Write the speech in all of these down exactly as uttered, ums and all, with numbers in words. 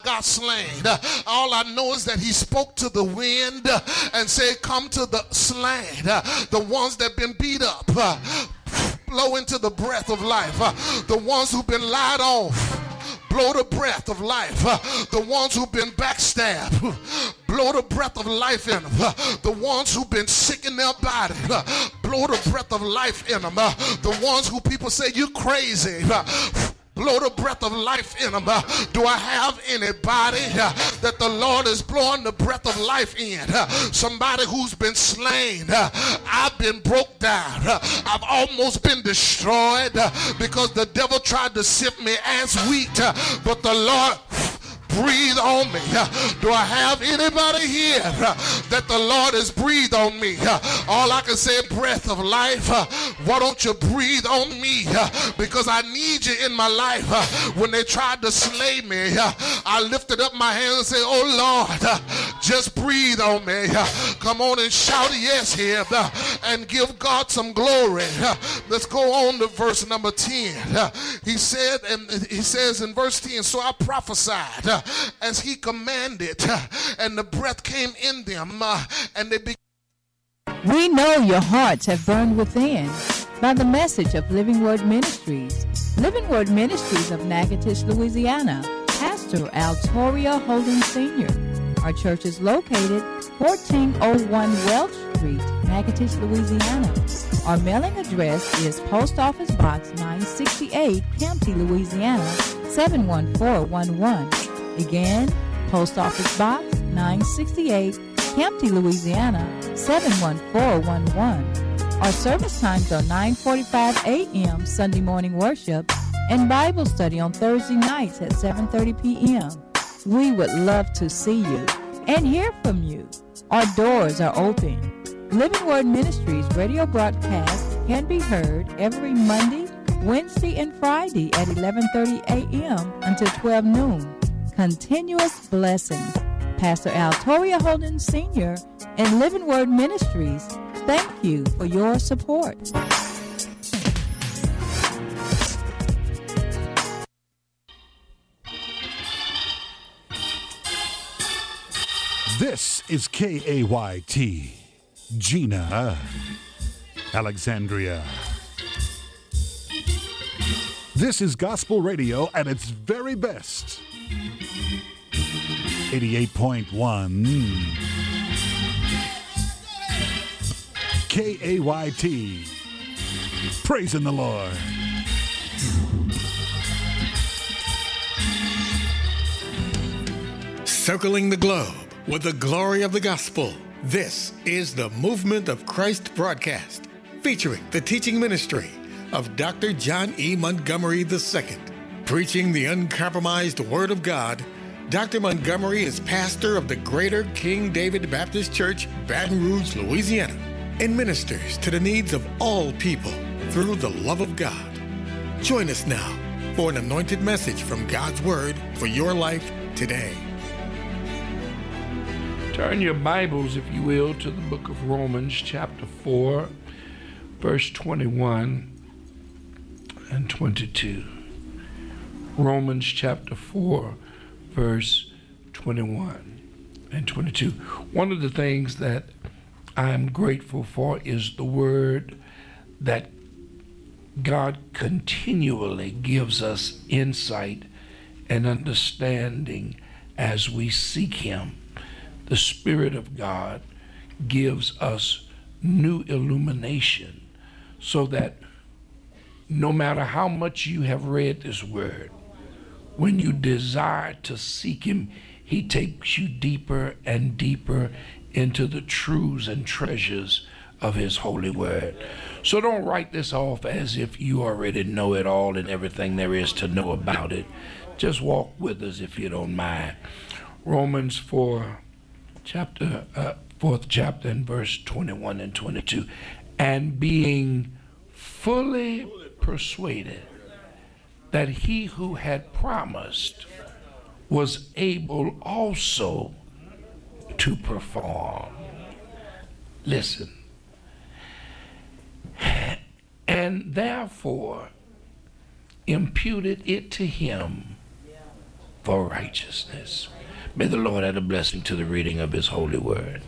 got slain. Uh, all I know is that he spoke to the wind uh, and said, come to the slain, uh, the ones that been beat up, uh, blow into the breath of life, uh, the ones who've been lied on, blow the breath of life, uh, the ones who've been backstabbed, blow the breath of life in them, uh, the ones who've been sick in their body, uh, blow the breath of life in them, uh, the ones who people say you crazy, uh, blow the breath of life in them. Uh, do I have anybody uh, that the Lord is blowing the breath of life in? Uh, somebody who's been slain. Uh, I've been broke down. Uh, I've almost been destroyed uh, because the devil tried to sift me as wheat. Uh, but the Lord breathe on me. Uh, do I have anybody here uh, that the Lord has breathed on me? Uh, all I can say is breath of life. Uh, why don't you breathe on me? Uh, because I need you in my life. Uh, when they tried to slay me, uh, I lifted up my hand and said, oh Lord, uh, just breathe on me. Uh, come on and shout yes here uh, and give God some glory. Uh, let's go on to verse number ten. Uh, he said, and he says in verse ten, so I prophesied uh, as he commanded, uh, and the breath came in them, uh, and they began. We know your hearts have burned within by the message of Living Word Ministries. Living Word Ministries of Natchitoches, Louisiana. Pastor Altoria Holden Senior Our church is located fourteen oh one Welch Street, Natchitoches, Louisiana. Our mailing address is Post Office Box nine sixty-eight, Campty, Louisiana, seven one four one one. Again, Post Office Box nine sixty-eight, Campty, Louisiana, seven one four one one. Our service times are nine forty-five a.m. Sunday morning worship and Bible study on Thursday nights at seven thirty p.m. We would love to see you and hear from you. Our doors are open. Living Word Ministries radio broadcast can be heard every Monday, Wednesday, and Friday at eleven thirty a.m. until twelve noon. Continuous blessings. Pastor Altoria Holden Senior and Living Word Ministries, thank you for your support. This is K A Y T, Gina, Alexandria. This is gospel radio at its very best. eighty-eight point one K A Y T. Praising the Lord. Circling the globe with the glory of the gospel. This is the Movement of Christ broadcast, featuring the teaching ministry of Doctor John E. Montgomery the Second. Preaching the uncompromised Word of God, Doctor Montgomery is pastor of the Greater King David Baptist Church, Baton Rouge, Louisiana, and ministers to the needs of all people through the love of God. Join us now for an anointed message from God's Word for your life today. Turn your Bibles, if you will, to the book of Romans, chapter four, verse twenty-one and twenty-two. Romans, chapter four, verse twenty-one and twenty-two. One of the things that I'm grateful for is the word that God continually gives us insight and understanding as we seek Him. The Spirit of God gives us new illumination so that no matter how much you have read this word, when you desire to seek Him, He takes you deeper and deeper into the truths and treasures of His holy word. So don't write this off as if you already know it all and everything there is to know about it. Just walk with us if you don't mind. Romans four, chapter uh, fourth chapter and verse twenty-one and twenty-two. And being fully persuaded that He who had promised was able also to perform. Listen. And therefore imputed it to Him for righteousness. May the Lord add a blessing to the reading of his holy word.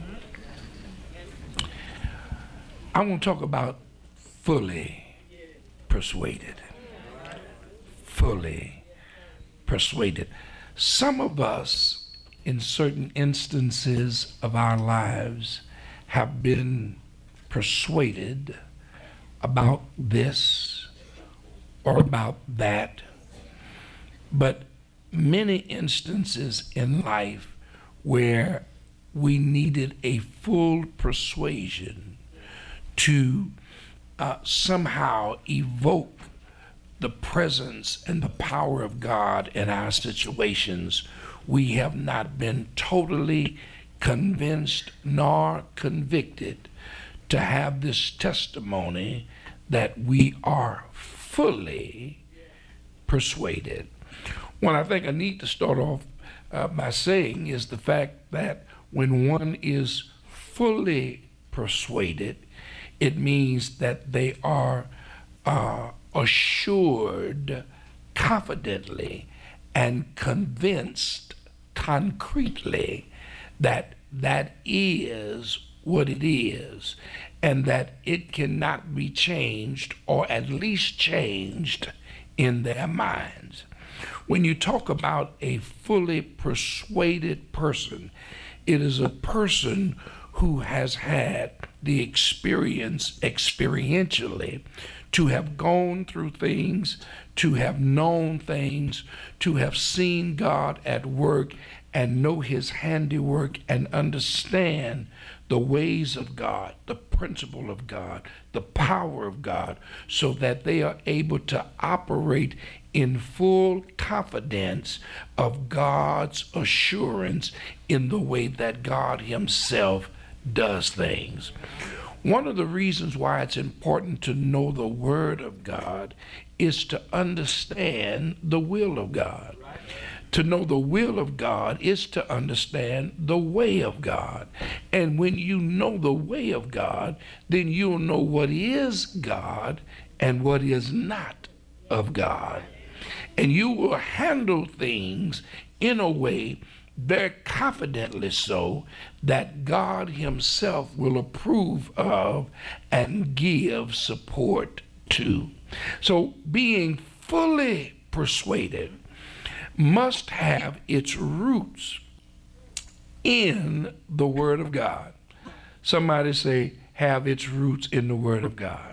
I want to talk about fully persuaded. Fully persuaded. Some of us, in certain instances of our lives, have been persuaded about this or about that, but many instances in life where we needed a full persuasion to uh, somehow evoke the presence and the power of God in our situations, we have not been totally convinced nor convicted to have this testimony that we are fully persuaded. What I think I need to start off uh, by saying is the fact that when one is fully persuaded, it means that they are uh, assured confidently and convinced concretely that that is what it is, and that it cannot be changed, or at least changed in their minds. When you talk about a fully persuaded person, it is a person who has had the experience experientially to have gone through things, to have known things, to have seen God at work and know his handiwork and understand the ways of God, the principle of God, the power of God, so that they are able to operate in full confidence of God's assurance in the way that God himself does things. One of the reasons why it's important to know the Word of God is to understand the will of God. To know the will of God is to understand the way of God. And when you know the way of God, then you'll know what is God and what is not of God. And you will handle things in a way very confidently so that God himself will approve of and give support to. So being fully persuaded must have its roots in the Word of God. Somebody say, have its roots in the Word of God.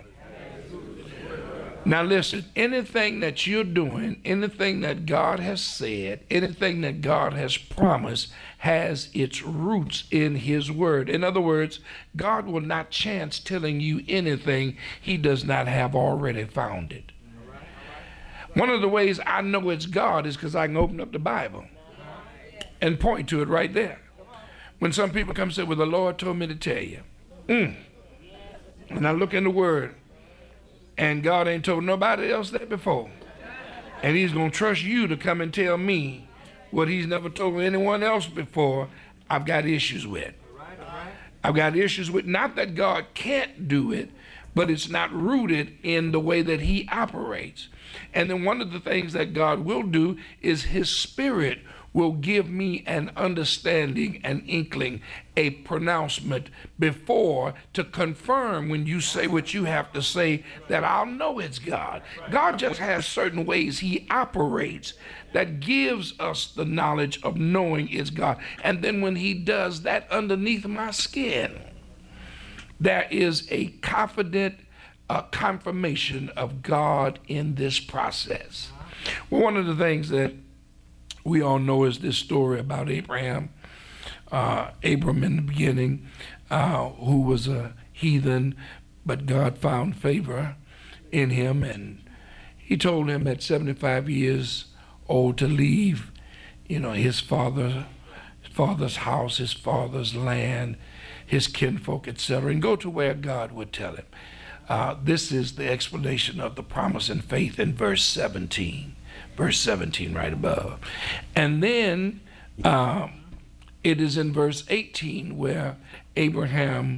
Now listen, anything that you're doing, anything that God has said, anything that God has promised has its roots in his word. In other words, God will not chance telling you anything he does not have already founded. One of the ways I know it's God is because I can open up the Bible and point to it right there. When some people come and say, well, the Lord told me to tell you. Mm. And I look in the word, and God ain't told nobody else that before. And he's going to trust you to come and tell me what he's never told anyone else before. I've got issues with. I've got issues with, not that God can't do it, but it's not rooted in the way that he operates. And then one of the things that God will do is his Spirit will give me an understanding, an inkling, a pronouncement before to confirm when you say what you have to say, that I'll know it's God. God just has certain ways he operates that gives us the knowledge of knowing it's God. And then when he does that underneath my skin, there is a confident uh, confirmation of God in this process. Well, one of the things that we all know is this story about Abraham, uh, Abram in the beginning, uh, who was a heathen, but God found favor in him, and he told him at seventy-five years old to leave, you know, his father, his father's house, his father's land, his kinfolk, et cetera, and go to where God would tell him. Uh, this is the explanation of the promise and faith in verse seventeen. Verse seventeen right above. And then um, it is in verse eighteen where Abraham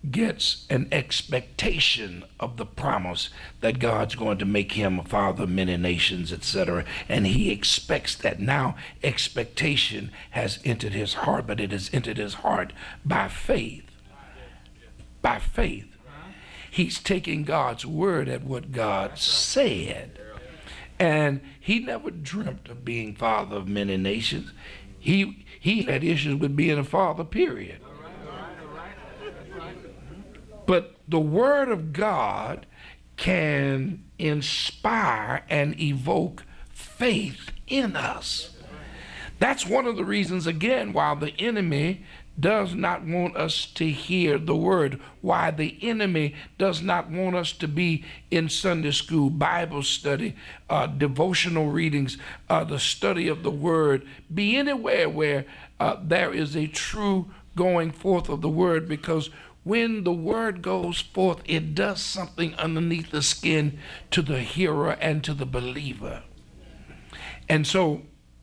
gets an expectation of the promise that God's going to make him a father of many nations, et cetera. And he expects that. Now expectation has entered his heart, but it has entered his heart by faith. By faith. He's taking God's word at what God said. And he never dreamt of being father of many nations. He, he had issues with being a father, period. But the word of God can inspire and evoke faith in us. That's one of the reasons, again, why the enemy does not want us to hear the word, why the enemy does not want us to be in Sunday school, Bible study, uh, devotional readings, uh, the study of the word, be anywhere where uh, there is a true going forth of the word, because when the word goes forth, it does something underneath the skin to the hearer and to the believer. And so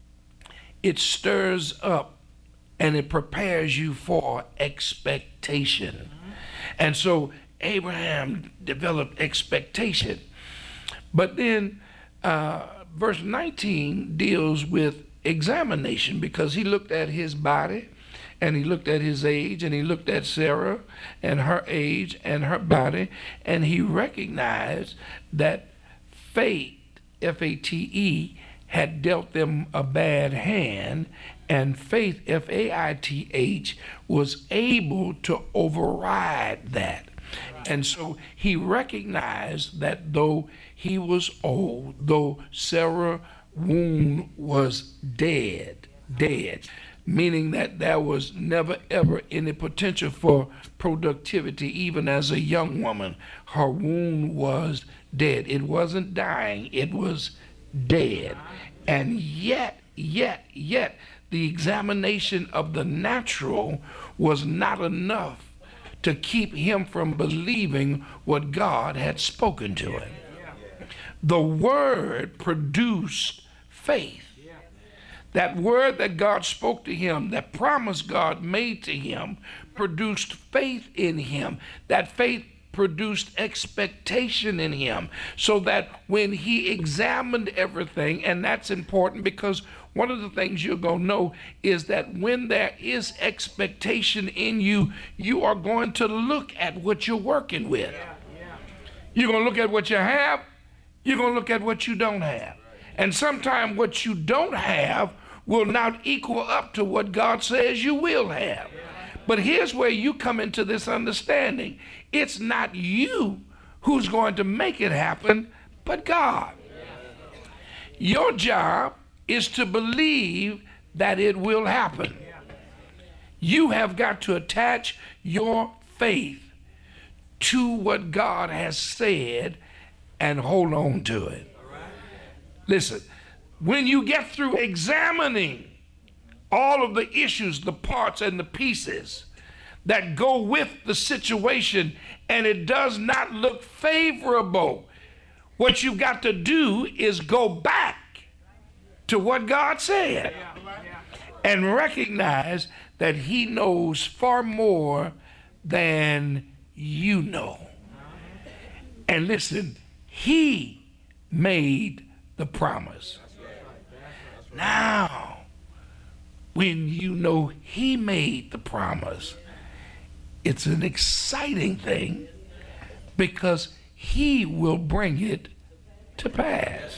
it stirs up and it prepares you for expectation. And so Abraham developed expectation. But then uh, verse nineteen deals with examination, because he looked at his body, and he looked at his age, and he looked at Sarah and her age and her body, and he recognized that fate, F A T E, had dealt them a bad hand, and faith, F A I T H, was able to override that. And so he recognized that though he was old, though Sarah's womb was dead, dead, meaning that there was never ever any potential for productivity, even as a young woman. Her womb was dead. It wasn't dying, it was dead. And yet, yet, yet, the examination of the natural was not enough to keep him from believing what God had spoken to him. The word produced faith. That word that God spoke to him, that promise God made to him, produced faith in him. That faith produced expectation in him, so that when he examined everything, and that's important, because one of the things you're going to know is that when there is expectation in you, you are going to look at what you're working with. You're going to look at what you have, you're going to look at what you don't have. And sometimes what you don't have will not equal up to what God says you will have. But here's where you come into this understanding. It's not you who's going to make it happen, but God. Your job is to believe that it will happen. You have got to attach your faith to what God has said and hold on to it. Listen, when you get through examining all of the issues, the parts and the pieces that go with the situation, and it does not look favorable, what you've got to do is go back to what God said and recognize that he knows far more than you know. And listen, he made the promise. Now, when you know he made the promise, it's an exciting thing, because he will bring it to pass.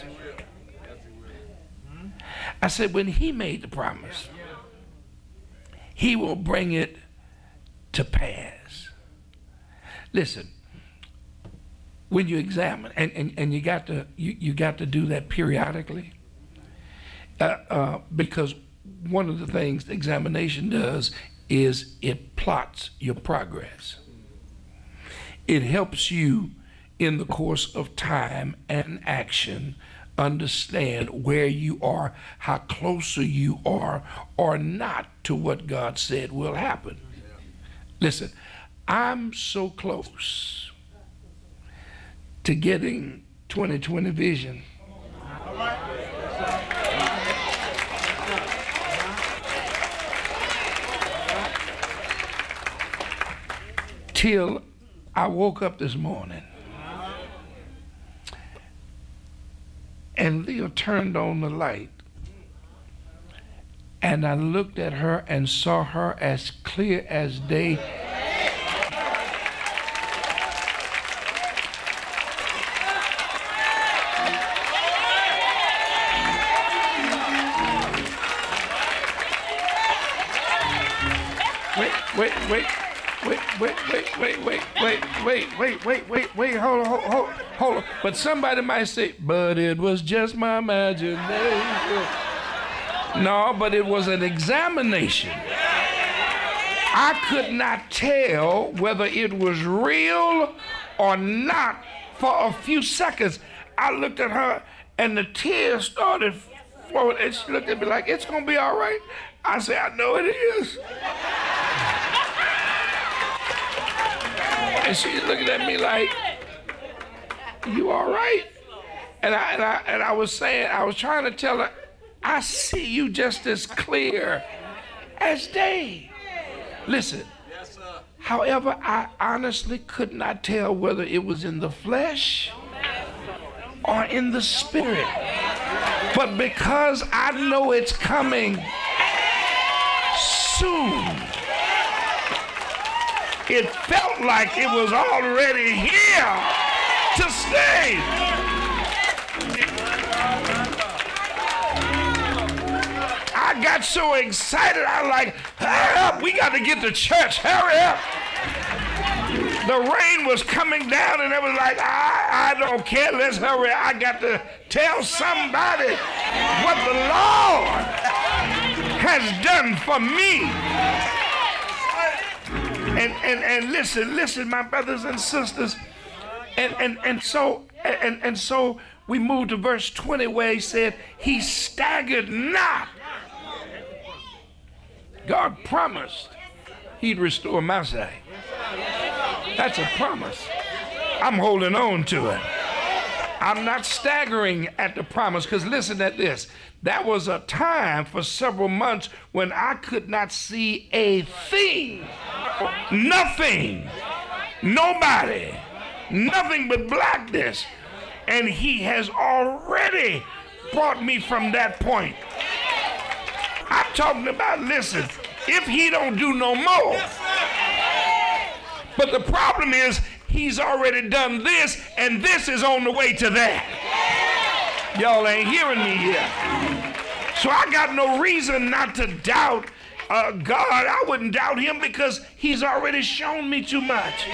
I said, when he made the promise, he will bring it to pass. Listen, when you examine, and, and, and you got to you, you got to do that periodically, uh, uh, because one of the things the examination does is it plots your progress. It helps you in the course of time and action understand where you are, how closer you are or not to what God said will happen. Listen, I'm so close to getting twenty twenty vision. till I woke up this morning. And Leah turned on the light. And I looked at her and saw her as clear as day. Wait, wait, wait, wait, wait, wait, wait, wait, wait, wait, wait, wait, wait, wait, hold on, hold, hold, hold on. But somebody might say, but it was just my imagination. No, but it was an examination. I could not tell whether it was real or not for a few seconds. I looked at her and the tears started flowing, and she looked at me like, it's gonna be all right. I said, I know it is. And she's looking at me like, you all right? And I, and I and I was saying, I was trying to tell her, I see you just as clear as day. Listen, however, I honestly could not tell whether it was in the flesh or in the spirit. But because I know it's coming soon, it felt like it was already here to stay. I got so excited, I was like, hurry up, we got to get to church, hurry up. The rain was coming down and it was like, I, I don't care, let's hurry. I got to tell somebody what the Lord has done for me. And, and, and listen, listen, my brothers and sisters. And, and, and, so, and, and so we moved to verse twenty where he said, he staggered not. God promised he'd restore my sight. That's a promise. I'm holding on to it. I'm not staggering at the promise, because listen at this. That was a time for several months when I could not see a thing, nothing, nobody, nothing but blackness. And he has already brought me from that point. I'm talking about, listen, if he don't do no more. But the problem is, he's already done this, and this is on the way to that. Y'all ain't hearing me yet. So I got no reason not to doubt uh, God. I wouldn't doubt him because he's already shown me too much.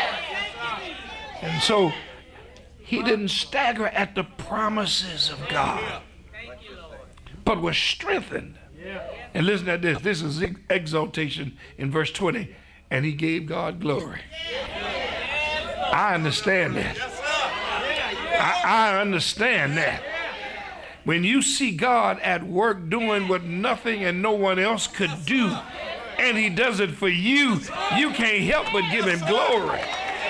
And so he didn't stagger at the promises of God, but was strengthened. And listen to this. This is exaltation in verse twenty. And he gave God glory. I understand that. I, I understand that. When you see God at work doing what nothing and no one else could do, and he does it for you, you can't help but give him glory.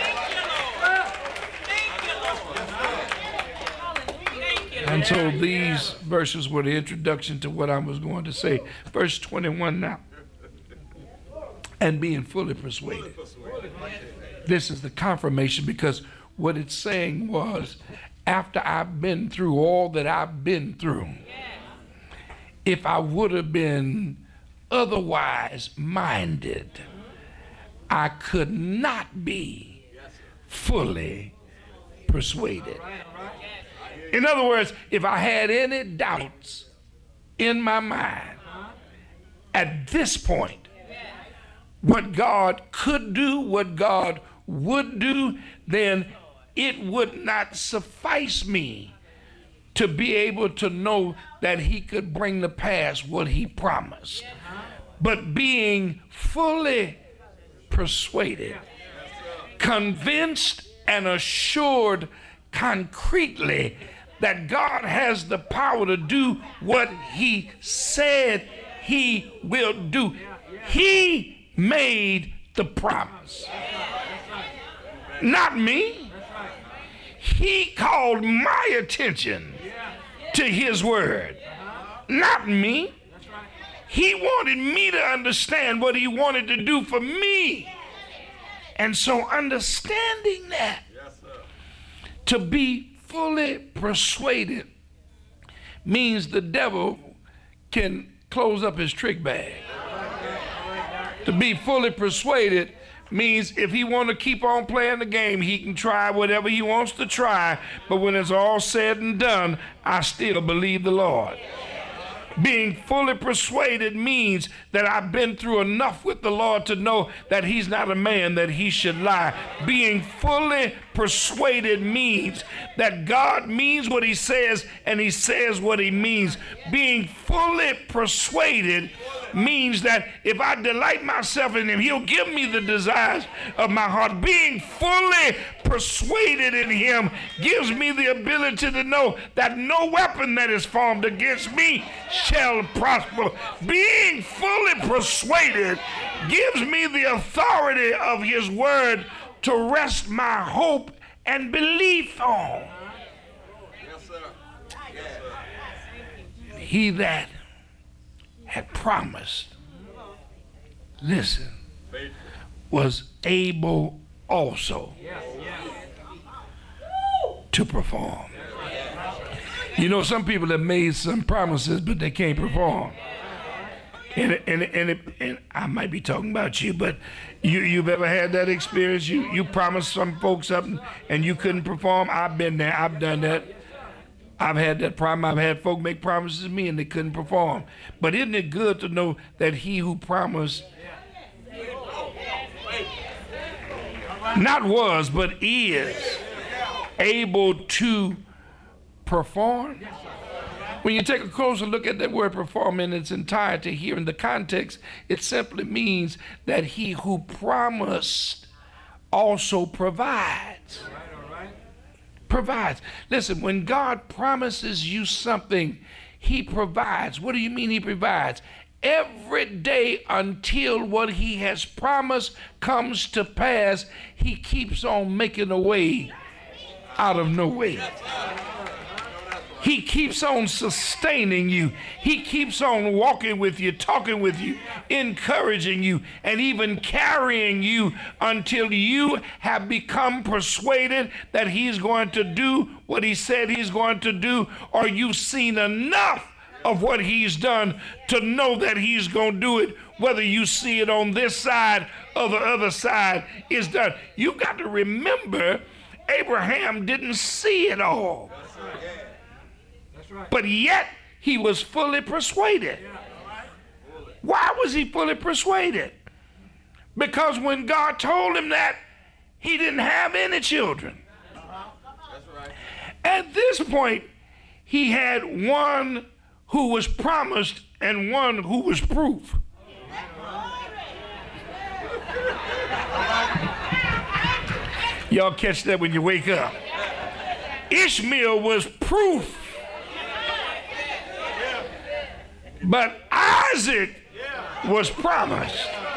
And so these verses were the introduction to what I was going to say. Verse twenty-one now. And being fully persuaded. This is the confirmation, because what it's saying was, after I've been through all that I've been through, if I would have been otherwise minded, I could not be fully persuaded. In other words, if I had any doubts in my mind at this point, what God could do, what God would do, then it would not suffice me to be able to know that he could bring to pass what he promised. But being fully persuaded, convinced and assured concretely that God has the power to do what he said he will do. He made the promise. Not me. He called my attention to his word. Not me. He wanted me to understand what he wanted to do for me. And so understanding that, yes, sir, to be fully persuaded means the devil can close up his trick bag. To be fully persuaded means if he want to keep on playing the game, he can try whatever he wants to try, but when it's all said and done, I still believe the Lord. Being fully persuaded means that I've been through enough with the Lord to know that he's not a man that he should lie. Being fully persuaded means that God means what he says and he says what he means. Being fully persuaded means that if I delight myself in him, he'll give me the desires of my heart. Being fully persuaded in him gives me the ability to know that no weapon that is formed against me shall prosper. Being fully persuaded gives me the authority of his word to rest my hope and belief on. Yes, sir. Yes, sir. He that had promised, listen, was able also to perform. You know, some people have made some promises, but they can't perform. And, and, and, it, and I might be talking about you, but you, you've ever had that experience? You, you promised some folks something and you couldn't perform? I've been there. I've done that. I've had that problem. I've had folk make promises to me and they couldn't perform. But isn't it good to know that he who promised not was, but is able to perform? When you take a closer look at that word perform in its entirety here in the context, it simply means that he who promised also provides. Provides. Listen, when God promises you something, he provides. What do you mean he provides? Every day until what he has promised comes to pass, he keeps on making a way out of no way. He keeps on sustaining you. He keeps on walking with you, talking with you, encouraging you, and even carrying you until you have become persuaded that he's going to do what he said he's going to do, or you've seen enough of what he's done to know that he's going to do it, whether you see it on this side or the other side is done. You've got to remember, Abraham didn't see it all. But yet, he was fully persuaded. Why was he fully persuaded? Because when God told him that, he didn't have any children. At this point, he had one who was promised and one who was proof. Y'all catch that when you wake up. Ishmael was proof. But Isaac was promised.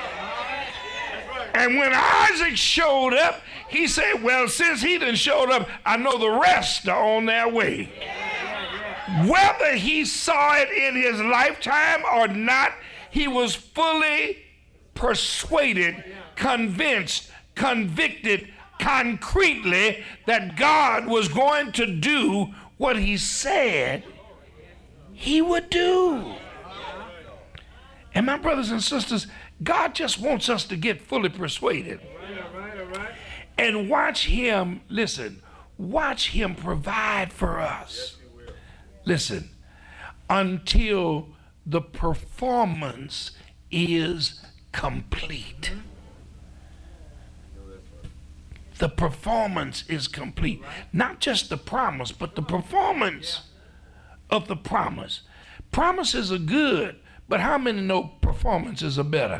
And when Isaac showed up, he said, well, since he done showed up, I know the rest are on their way. Whether he saw it in his lifetime or not, he was fully persuaded, convinced, convicted concretely that God was going to do what he said he would do. And my brothers and sisters, God just wants us to get fully persuaded. And watch him, listen, watch him provide for us. Listen, until the performance is complete. The performance is complete. Not just the promise, but the performance of the promise. Promises are good, but how many know performances are better?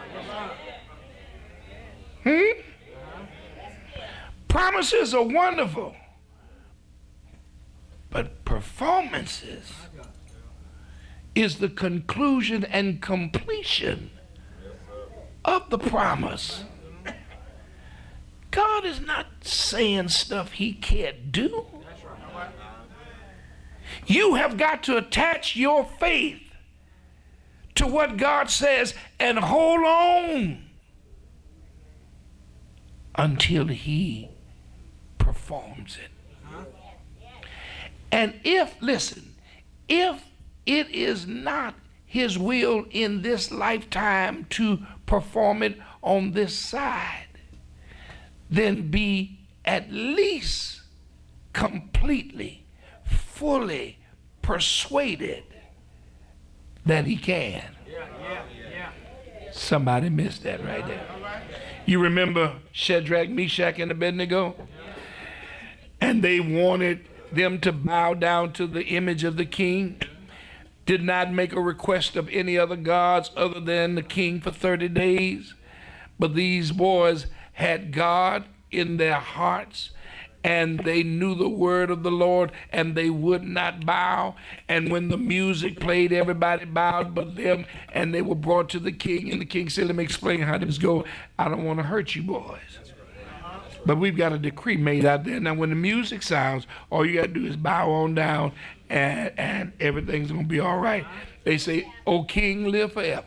Hmm? Promises are wonderful, but performances is the conclusion and completion of the promise. God is not saying stuff he can't do. You have got to attach your faith to what God says and hold on until he performs it. And if, listen, if it is not his will in this lifetime to perform it on this side, then be at least completely, fully persuaded that he can. Yeah, yeah, yeah. Somebody missed that right there. You remember Shadrach, Meshach, and Abednego? And they wanted them to bow down to the image of the king. Did not make a request of any other gods other than the king for thirty days. But these boys had God in their hearts, and they knew the word of the Lord, and they would not bow. And when the music played, everybody bowed but them, and they were brought to the king, and the king said, let me explain how this goes. I don't want to hurt you boys, but we've got a decree made out there. Now when the music sounds, all you got to do is bow on down, and, and everything's going to be all right. They say, O king, live forever.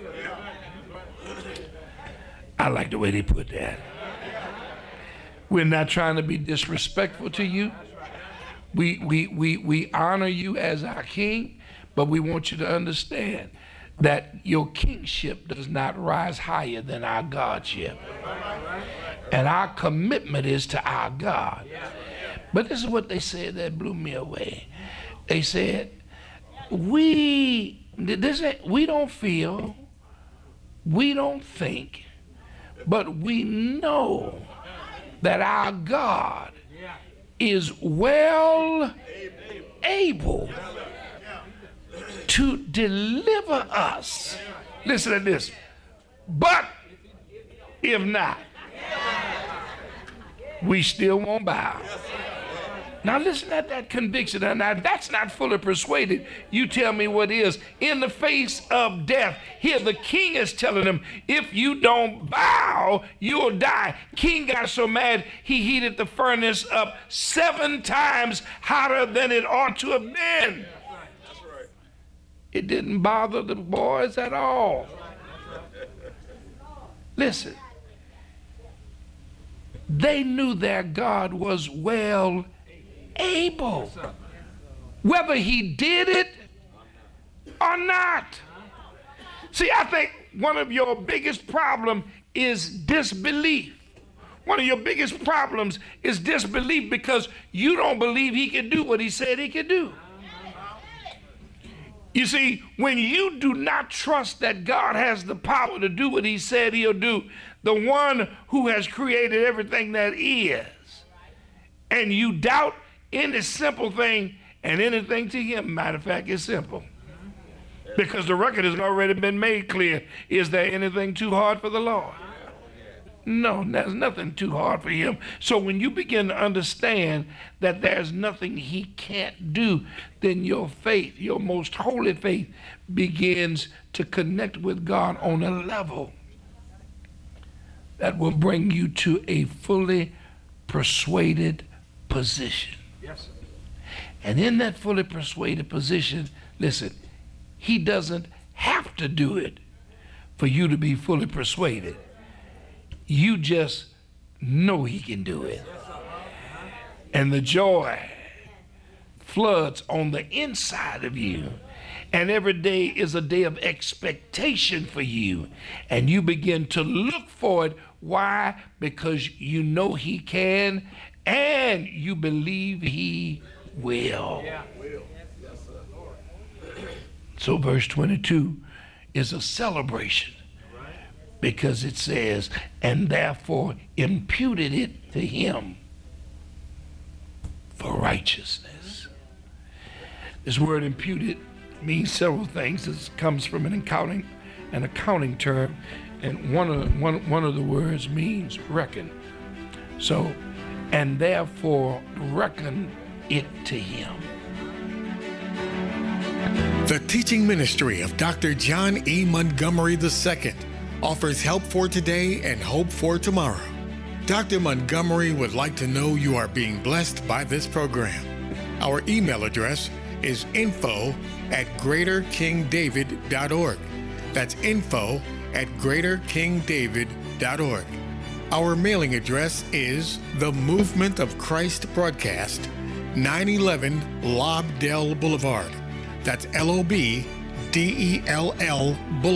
I like the way they put that. We're not trying to be disrespectful to you. We, we, we, we honor you as our king, but we want you to understand that your kingship does not rise higher than our godship. And our commitment is to our God. But this is what they said that blew me away. They said, we, this, we don't feel, we don't think, but we know that our God is well able to deliver us. Listen to this. But if not, we still won't bow. Now listen at that conviction. Now that's not fully persuaded. You tell me what is. In the face of death, here the king is telling him, if you don't bow, you'll die. King got so mad, he heated the furnace up seven times hotter than it ought to have been. It didn't bother the boys at all. Listen, they knew their God was well able, whether he did it or not. See, I think one of your biggest problems is disbelief. One of your biggest problems is disbelief because you don't believe he could do what he said he could do. You see, when you do not trust that God has the power to do what he said he'll do, the one who has created everything that is, and you doubt any simple thing, and anything to him, matter of fact, is simple. Because the record has already been made clear. Is there anything too hard for the Lord? No, there's nothing too hard for him. So when you begin to understand that there's nothing he can't do, then your faith, your most holy faith, begins to connect with God on a level that will bring you to a fully persuaded position. Yes. And in that fully persuaded position, listen, he doesn't have to do it for you to be fully persuaded. You just know he can do it. And the joy floods on the inside of you. And every day is a day of expectation for you. And you begin to look for it. Why? Because you know he can, and you believe he will. So verse twenty-two is a celebration because it says, and therefore imputed it to him for righteousness. This word imputed means several things. It comes from an accounting, an accounting term, and one of one one of the words means reckon. So, and therefore reckon it to him. The teaching ministry of Doctor John E. Montgomery the Second offers help for today and hope for tomorrow. Doctor Montgomery would like to know you are being blessed by this program. Our email address is info at greater king david dot org. That's info at greater king david dot org. Our mailing address is The Movement of Christ Broadcast, nine eleven Lobdell Boulevard. That's L O B D E L L Boulevard.